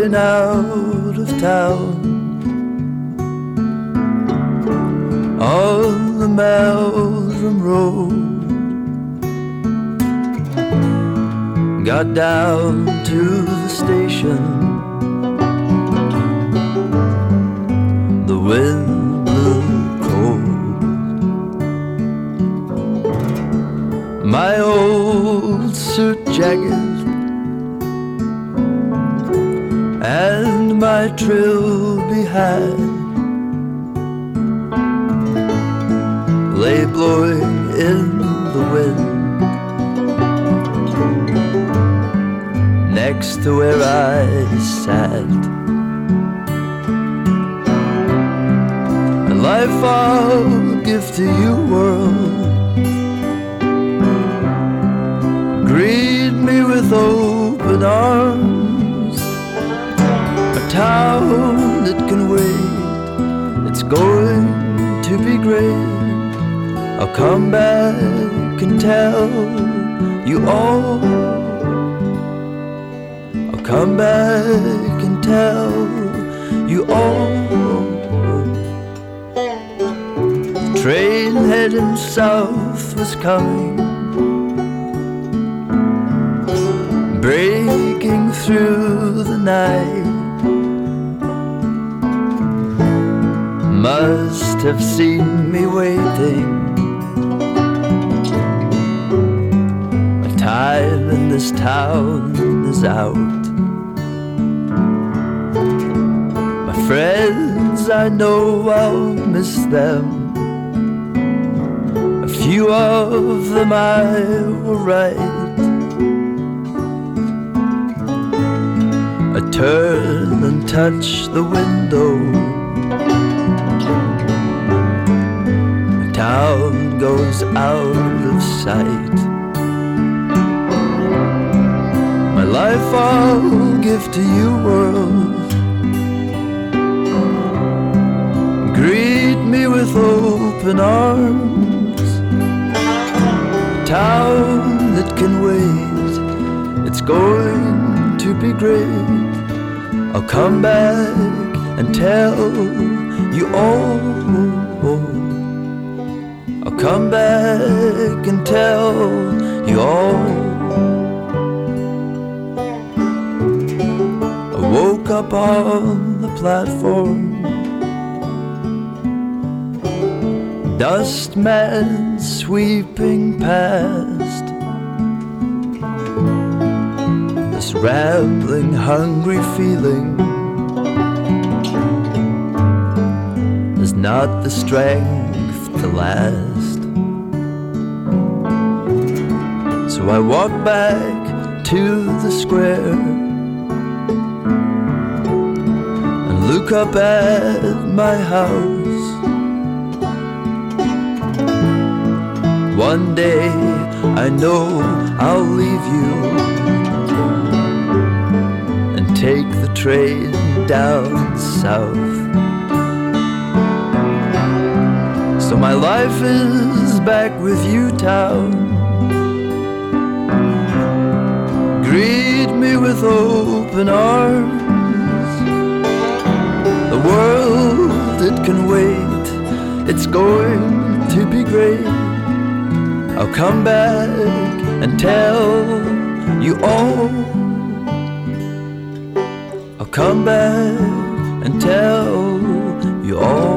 riding out of town on the Meldrum Road. Got down to the station, the wind blew cold. My old suit jacket and my trilby hat lay blowing in the wind next to where I sat. A life I'll give to you, world. Greet me with open arms. A town that can wait, it's going to be great. I'll come back and tell you all. I'll come back and tell you all. The train heading south was coming, breaking through the night. Must have seen me waiting. My time in this town is out. My friends, I know I'll miss them. A few of them I will write. I turn and touch the window. The town goes out of sight. My life I'll give to you, world. Greet me with open arms. A town that can wait, it's going to be great. I'll come back and tell you all. I'll come back and tell you all. I woke up on the platform, dust man sweeping past. This rambling, hungry feeling is not the strength to last. So I walk back to the square and look up at my house. One day I know I'll leave you and take the train down south. So my life is back with you, town. Greet me with open arms. The world, it can wait, it's going to be great. I'll come back and tell you all. I'll come back and tell you all.